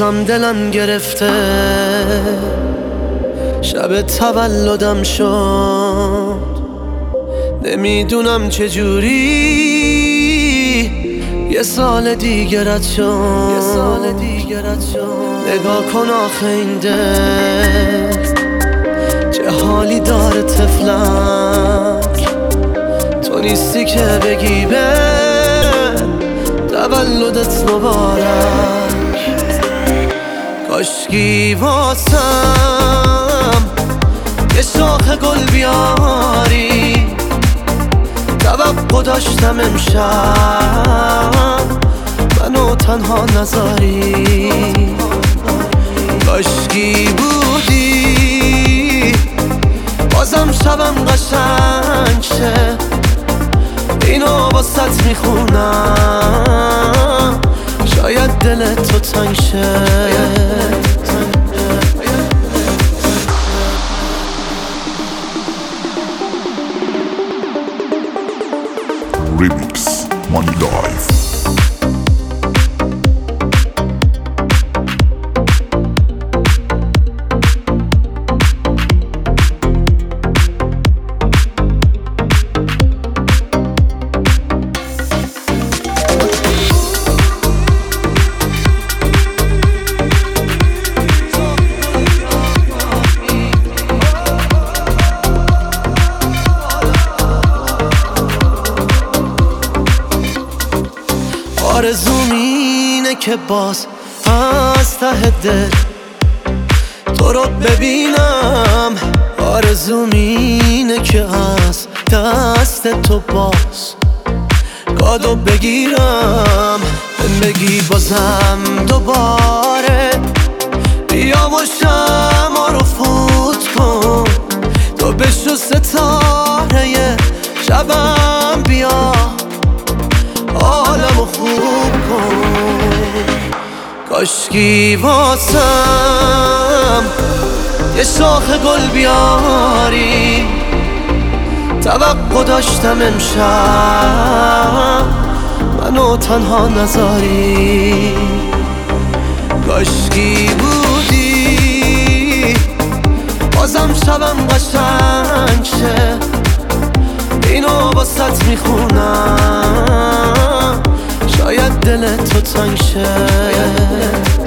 بازم دلم گرفته، شب تولدم شد، نمیدونم چجوری یه سال دیگرت شد. نگاه کن آخه این دل چه حالی داره تفلک، تو نیستی که بگی به تولدت مبارک. کاشکی واسم یه شاخ گل بیاری، توقع داشتم امشب منو تنها نذاری. کاشکی بودی بازم شبم قشنگ شه، اینو باست میخونم شاید دل تو تنگ شه. Remix Money Life. آرزوم اینه که باز از ته دل تو رو ببینم، آرزوم اینه که از دست تو باز کادو بگیرم، بگی بازم دوباره بیا و شمع رو فوت کن، تو بشو ستاره شبم، بیا عالمو خوب کن. کاشکی واسم یه شاخ گل بیاری، توقع داشتم امشب منو تنها نذاری. کاشکی بودی بازم شبم قشنگ شه، اینو باست میخونم شاید دل تو تنگ شه.